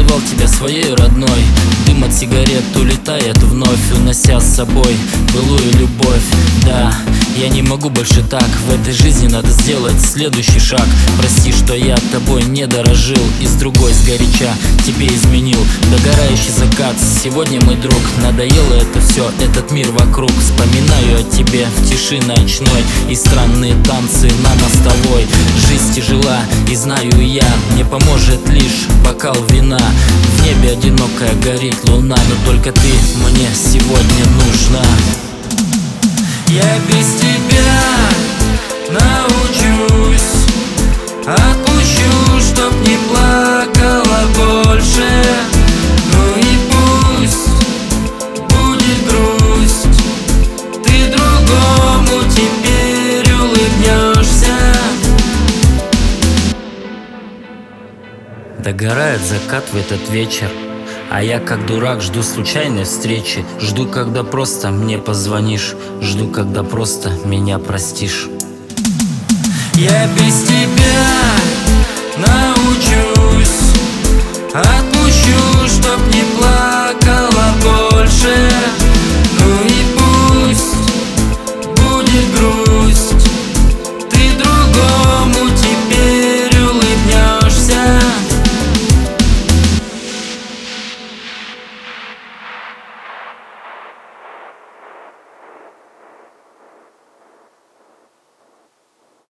называл тебя своей родной. Дым от сигарет улетает вновь, унося с собой былую любовь. Да, я не могу больше так, в этой жизни надо сделать следующий шаг. Прости, что я тобой не дорожил и с другой сгоряча тебе изменил. Догорающий закат, сегодня мой друг. Надоело это все, этот мир вокруг. Вспоминаю о тебе в тиши ночной и странные танцы на мостовой. Жизнь тяжела, и знаю я, мне поможет лишь бокал вина. В небе одинокая горит луна, но только ты мне сегодня нужна. Я без тебя научусь, отпущу, чтоб не плакала больше. Ну и пусть будет грусть, ты другому теперь улыбнешься. Догорает закат в этот вечер, а я как дурак жду случайной встречи. Жду, когда просто мне позвонишь, жду, когда просто меня простишь. Я без тебя научусь